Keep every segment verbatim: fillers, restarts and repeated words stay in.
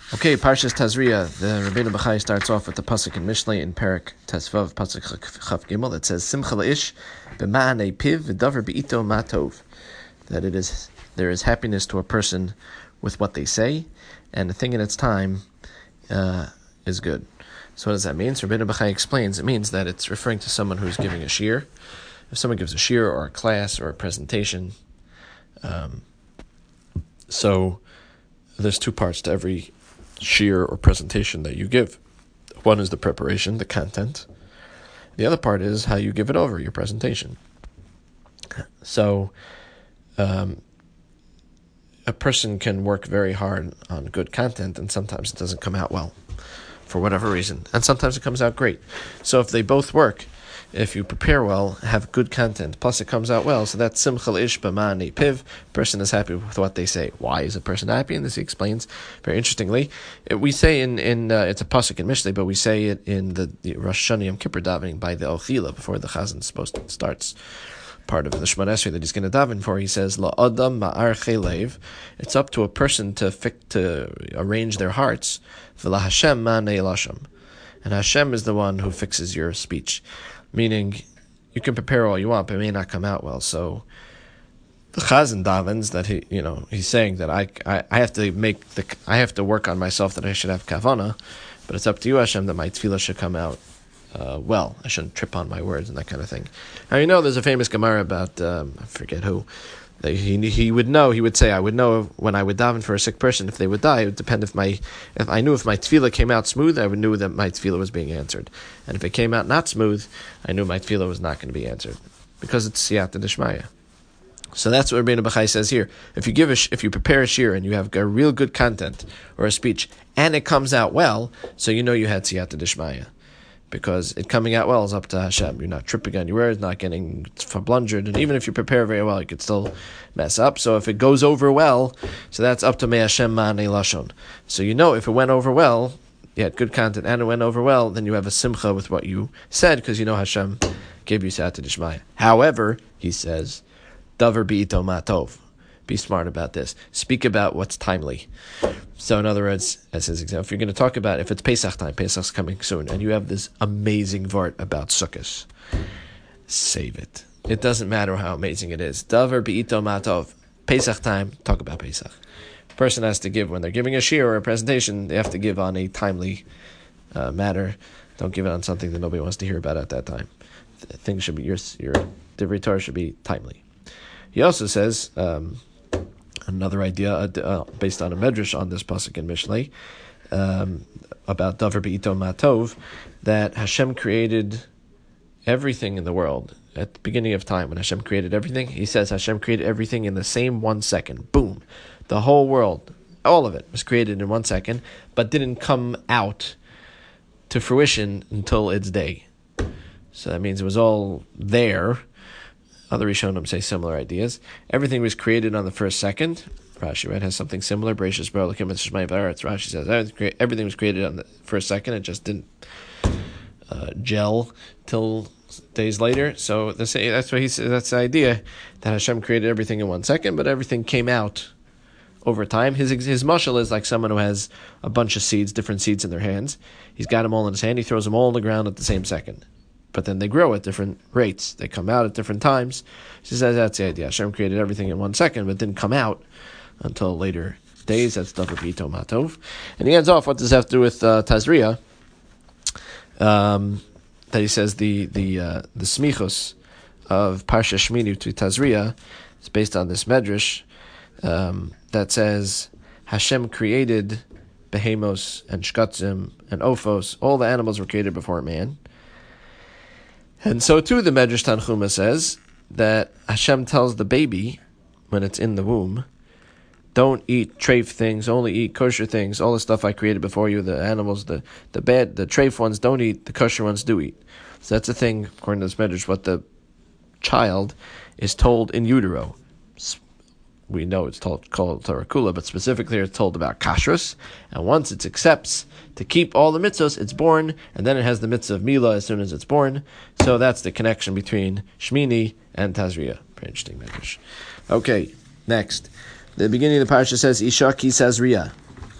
Okay, Parshas Tazria. The Rabbeinu Bachai starts off with the pasuk in Mishlei in Perik Tesvav pasuk Chaf Gimel that says Simcha leish b'ma'anei piv v'davar be'ito matov. That it is there is happiness to a person with what they say, and a thing in its time uh, is good. So what does that mean? So Rabbeinu Bachai explains it means that it's referring to someone who's giving a shir. If someone gives a shir or a class or a presentation, um, so there's two parts to every shir or presentation that you give. One is the preparation, the content. The other part is how you give it over, your presentation. So um, a person can work very hard on good content, and sometimes it doesn't come out well for whatever reason, and sometimes it comes out great. So if they both work, if you prepare well, have good content, plus it comes out well, so that's simcha leish b'ma'anei piv. Person is happy with what they say. Why is a person happy? And this he explains very interestingly. It, we say in, in uh, it's a pasuk in Mishlei, but we say it in the, the Rosh Hashanah Yom Kippur davening by the Ochila before the Chazan supposed to starts part of the Shemona Esrei that he's going to daven for. He says la'adam ma'ar chelev. It's up to a person to fix, to arrange their hearts. V'la Hashem ma'anei lasham, and Hashem is the one who fixes your speech. Meaning, you can prepare all you want, but it may not come out well. So, the Chazan davens that he, you know, he's saying that I, I, I have to make the, I have to work on myself that I should have kavana, but it's up to you, Hashem, that my tefillah should come out uh, well. I shouldn't trip on my words and that kind of thing. Now, you know, there's a famous Gemara about um, I forget who. That he he would know. He would say, I would know when I would daven for a sick person if they would die. It would depend if my if I knew if my tefillah came out smooth, I would knew that my tefillah was being answered, and if it came out not smooth, I knew my tefillah was not going to be answered, because it's siyata d'shmaya. So that's what Rabbeinu Bachai says here. If you give a if you prepare a shir and you have a real good content or a speech, and it comes out well, so you know you had siyata d'shmaya. Because it coming out well is up to Hashem. You're not tripping on your words, not getting blundered, and even if you prepare very well, you could still mess up. So if it goes over well, so that's up to me Hashem ma'anei lashon. So you know if it went over well, you had good content, and it went over well, then you have a simcha with what you said, because you know Hashem gave you siyata d'shmaya. However, he says, davar be'ito matov. Be smart about this. Speak about what's timely. So in other words, as his example, if you're going to talk about, if it's Pesach time, Pesach's coming soon, and you have this amazing vart about Sukkot, save it. It doesn't matter how amazing it is. Davar be'ito matov. Pesach time, talk about Pesach. Person has to give, when they're giving a shir or a presentation, they have to give on a timely uh, matter. Don't give it on something that nobody wants to hear about at that time. Things should be, your, your divrei Torah should be timely. He also says, um, another idea uh, based on a medrash on this pasuk in Mishlei um, about davar be'ito matov, that Hashem created everything in the world at the beginning of time. When Hashem created everything, he says Hashem created everything in the same one second. Boom, the whole world, all of it was created in one second, but didn't come out to fruition until its day. So that means it was all there. Other Rishonim say similar ideas. Everything was created on the first second. Rashi, right, has something similar. Bereshis bara Elokim et Shemai v'aretz. Rashi says everything was created on the first second. It just didn't uh, gel till days later. So that's what he says. That's the idea, that Hashem created everything in one second, but everything came out over time. His his mashal is like someone who has a bunch of seeds, different seeds in their hands. He's got them all in his hand. He throws them all on the ground at the same second. But then they grow at different rates. They come out at different times. She says that's the idea. Hashem created everything in one second, but didn't come out until later days. That's davar be'ito matov. And he ends off, what does this have to do with uh, Tazria? Um, that he says the the uh, the smichos of Parsha Shmini to Tazria is based on this medrash um, that says Hashem created behemos and shkatzim and ophos. All the animals were created before man. And so too the Medrash Tanchuma says that Hashem tells the baby when it's in the womb, don't eat treif things, only eat kosher things. All the stuff I created before you, the animals, the, the bad, the treif ones don't eat, the kosher ones do eat. So that's the thing, according to this Medrash, what the child is told in utero. We know it's told, called Torah Kula, but specifically it's told about kashrus. And once it accepts to keep all the mitzvos, it's born, and then it has the mitzvah of Mila as soon as it's born. So that's the connection between Shmini and Tazria. Very interesting medrash. Okay, next. The beginning of the parasha says, Isha ki Tazria.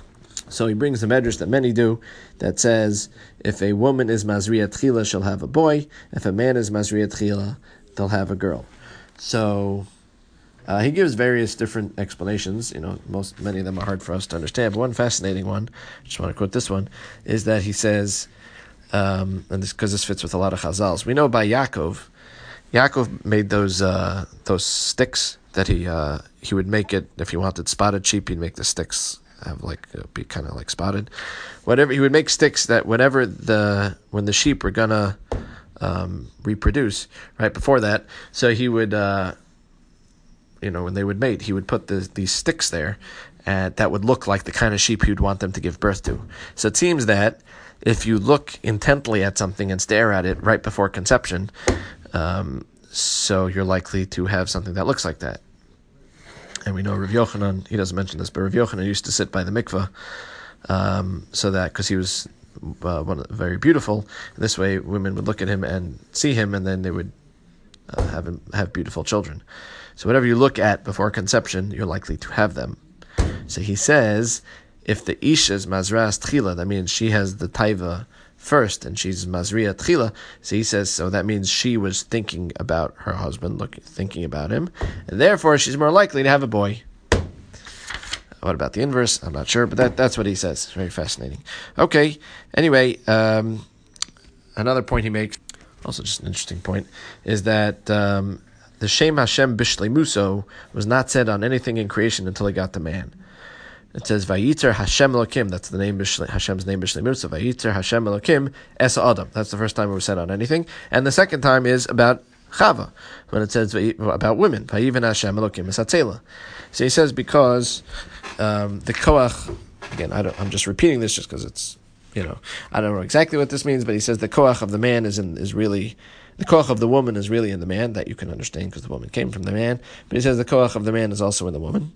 So he brings the medrash that many do that says if a woman is Mazriya Tchila, she'll have a boy. If a man is Mazriya Tchila, they'll have a girl. So uh, he gives various different explanations. You know, most many of them are hard for us to understand. But one fascinating one, I just want to quote this one, is that he says, um, and this because this fits with a lot of Chazals. We know by Yaakov, Yaakov made those uh, those sticks that he uh, he would make it if he wanted spotted sheep. He'd make the sticks have like uh, be kind of like spotted, whatever. He would make sticks that whenever the when the sheep were gonna um, reproduce right before that, so he would uh, you know when they would mate, he would put the, these sticks there, and that would look like the kind of sheep he'd want them to give birth to. So it seems that if you look intently at something and stare at it right before conception, um, so you're likely to have something that looks like that. And we know Rav Yochanan, he doesn't mention this, but Rav Yochanan used to sit by the mikveh, um, so that, because he was uh, one, very beautiful, this way women would look at him and see him, and then they would uh, have him, have beautiful children. So whatever you look at before conception, you're likely to have them. So he says, if the Isha is Mazras Tchila, that means she has the taiva first, and she's Mazriya Tchila. So he says, so that means she was thinking about her husband, looking, thinking about him, and therefore she's more likely to have a boy. What about the inverse? I'm not sure, but that, that's what he says. It's very fascinating. Okay, anyway, um, another point he makes, also just an interesting point, is that um, the Shem Hashem Bishleimuso was not said on anything in creation until he got to man. It says, Vayiter Hashem Elokim, that's the name, Hashem's name, Bishleimuso. Vayiter Hashem Elokim Es Adam. That's the first time it was said on anything. And the second time is about Chava, when it says about women. Vayiven Hashem Elokim Es Hatzela. So he says, because um, the Koach, again, I don't, I'm just repeating this just because it's, you know, I don't know exactly what this means, but he says the Koach of the man is in, is really, the Koach of the woman is really in the man. That you can understand because the woman came from the man. But he says the Koach of the man is also in the woman.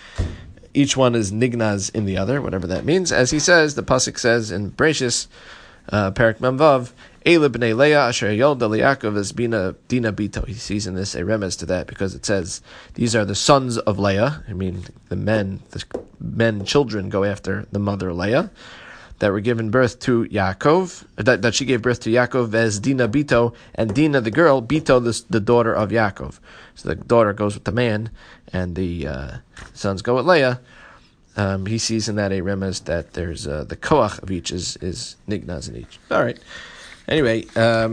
Each one is nignaz in the other, whatever that means. As he says, the pasuk says in Bereshis, uh, Perak Memvav, Eile b'nei Leah asher yolda liYaakov es bina dina bito. He sees in this a remez to that because it says these are the sons of Leah. I mean, the men, the men, children go after the mother Leah, that were given birth to Yaakov, that, that she gave birth to Yaakov as Dina Bito, and Dina the girl, Bito the, the daughter of Yaakov. So the daughter goes with the man, and the uh, sons go with Leah. Um, he sees in that a remez that there's uh, the koach of each is, is nignaz in each. All right. Anyway, um,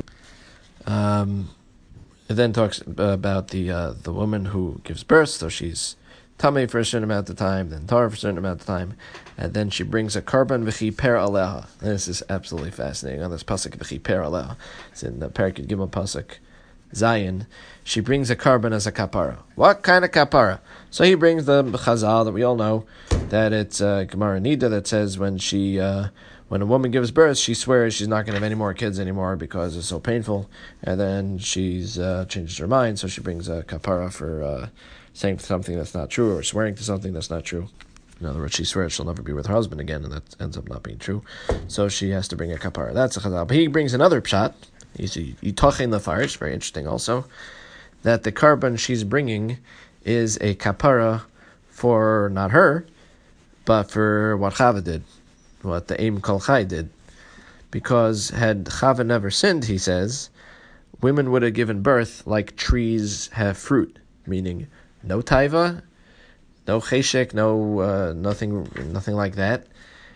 um, it then talks about the uh, the woman who gives birth, so she's Tamei for a certain amount of time, then Tar for a certain amount of time, and then she brings a karban v'chi per aleha. This is absolutely fascinating. On this pasuk v'chi per aleha, it's in the Parakid Gimel pasuk Zion. She brings a karban as a kapara. What kind of kapara? So he brings the chazal that we all know, that it's uh, Gemara Nida that says when she uh, when a woman gives birth, she swears she's not going to have any more kids anymore because it's so painful, and then she's uh, changed her mind, so she brings a kapara for Uh, saying something that's not true, or swearing to something that's not true. In other words, she swears she'll never be with her husband again, and that ends up not being true. So she has to bring a kapara. That's a chazal. But he brings another pshat. He's yitochin lefarish, very interesting also, that the karban she's bringing is a kapara for not her, but for what Chava did, what the Eim Kol Chai did. Because had Chava never sinned, he says, women would have given birth like trees have fruit, meaning no taiva, no cheshek, no uh, nothing, nothing like that,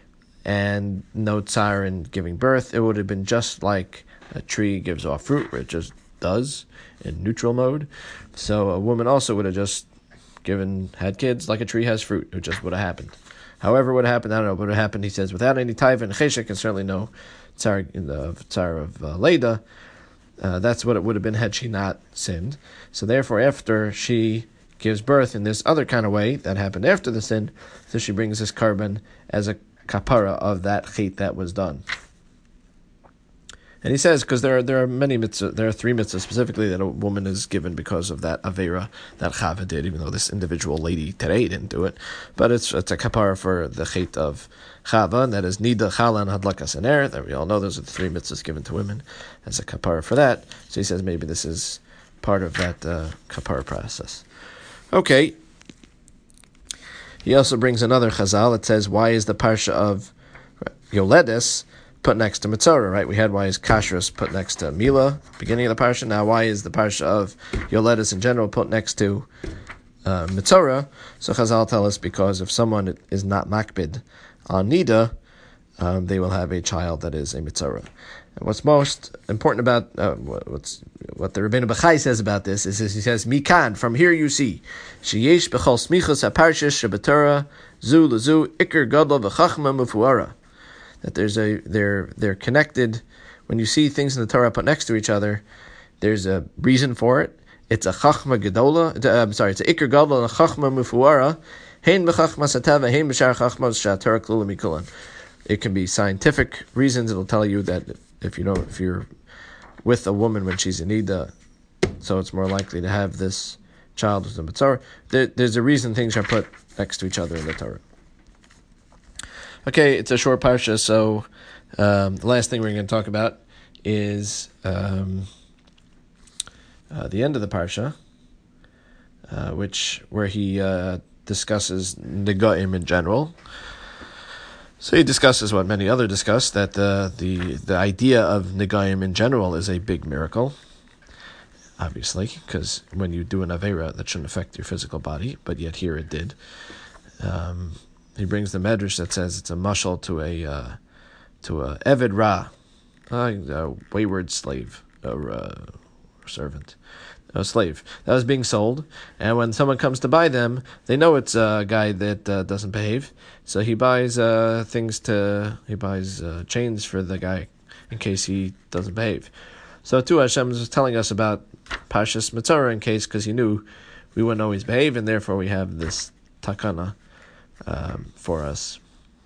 and no tsar in giving birth. It would have been just like a tree gives off fruit, where it just does in neutral mode. So a woman also would have just given had kids like a tree has fruit. It just would have happened. However, what happened, I don't know. What would have happened? He says without any taiva and cheshek, and certainly no tsar in the tsar of uh, Leda. Uh, that's what it would have been had she not sinned. So therefore, after she gives birth in this other kind of way that happened after the sin, so she brings this karban as a kapara of that chait that was done. And he says, because there are there are many mitzvahs, there are three mitzvahs specifically that a woman is given because of that avera that Chava did, even though this individual lady today didn't do it. But it's it's a kapara for the chait of Chava, and that is nida, chala, and hadlakas and air. That we all know those are the three mitzvahs given to women as a kapara for that. So he says maybe this is part of that uh, kapara process. Okay. He also brings another chazal. It says, why is the parsha of Yoledes put next to Mitzorah, right? We had why is Kashrus put next to Mila, beginning of the parsha. Now, why is the parsha of Yoledes in general put next to uh, Mitzorah? So Chazal tell us because if someone is not makbid on Nida, um, they will have a child that is a Mitzorah. And what's most important about uh, what's what the Rabbeinu Bachai says about this is, is he says, Mikan, from here you see, sheyesh b'chol smichos haparshish shebetorah zu lezu ikar gadol v'chachma mufuara. That there's a they're they're connected. When you see things in the Torah put next to each other, there's a reason for it. It's a chachma gedola. Uh, I'm sorry, it's a ikar gadol and a chachma mufuara. Hein b'chachma satava, hein b'shar chachma shatorah klula mikulan. It can be scientific reasons. It'll tell you that if you know if you're with a woman when she's in Nida, so it's more likely to have this child with the Mitzorah. There, there's a reason things are put next to each other in the Torah. Okay, it's a short parsha, so um, the last thing we're going to talk about is um, uh, the end of the parsha, uh, which where he uh, discusses Negoim in general. So he discusses what many others discuss, that the the, the idea of Negoim in general is a big miracle, obviously, because when you do an Aveira, that shouldn't affect your physical body, but yet here it did. Um, he brings the Medrash that says it's a mashal to a uh, to a Eved Ra, a wayward slave, or uh, servant, a slave that was being sold, and when someone comes to buy them, they know it's a guy that uh, doesn't behave, so he buys uh, things to he buys uh, chains for the guy in case he doesn't behave. So too, Hashem was telling us about Parshas Mitzorah in case, because he knew we wouldn't always behave, and therefore we have this takana um, for us.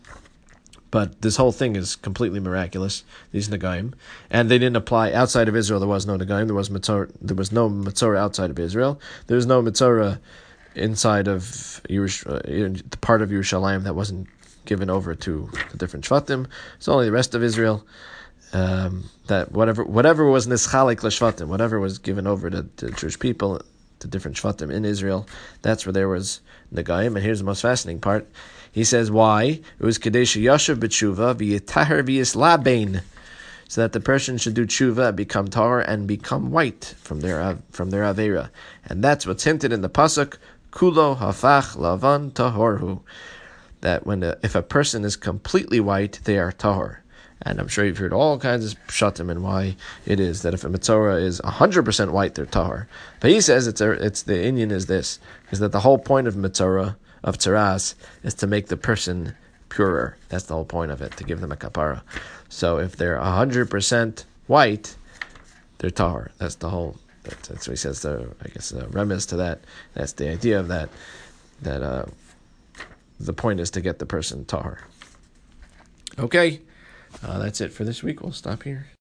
But this whole thing is completely miraculous, these Negoim. And they didn't apply outside of Israel. There was no Negoim. There was Mitzorah, there was no Mitzorah outside of Israel. There was no Mitzorah inside of Yerush, uh, the part of Yerushalayim that wasn't given over to the different Shvatim. It's only the rest of Israel. Um, that whatever whatever was Nischalik l'Shvatim, whatever was given over to, to Jewish people, to different Shvatim in Israel, that's where there was Negoim. And here's the most fascinating part. He says why it was Kadesh Yashav b'tshuva v'yitaher v'yislabein, so that the person should do tshuva, become tahor, and become white from their from their avera, and that's what's hinted in the pasuk kulo hafach lavan tahorhu, that when a, if a person is completely white, they are tahor. And I'm sure you've heard all kinds of pshatim and why it is that if a Mitzorah is one hundred percent white, they're tahor. But he says it's a, it's the Indian is this is that the whole point of Mitzorah, of tzaras, is to make the person purer. That's the whole point of it, to give them a kapara. So if they're one hundred percent white, they're tahor. That's the whole, that's, that's what he says, the, I guess, the remiss to that. That's the idea of that, that uh, the point is to get the person tahor. Okay, uh, that's it for this week. We'll stop here.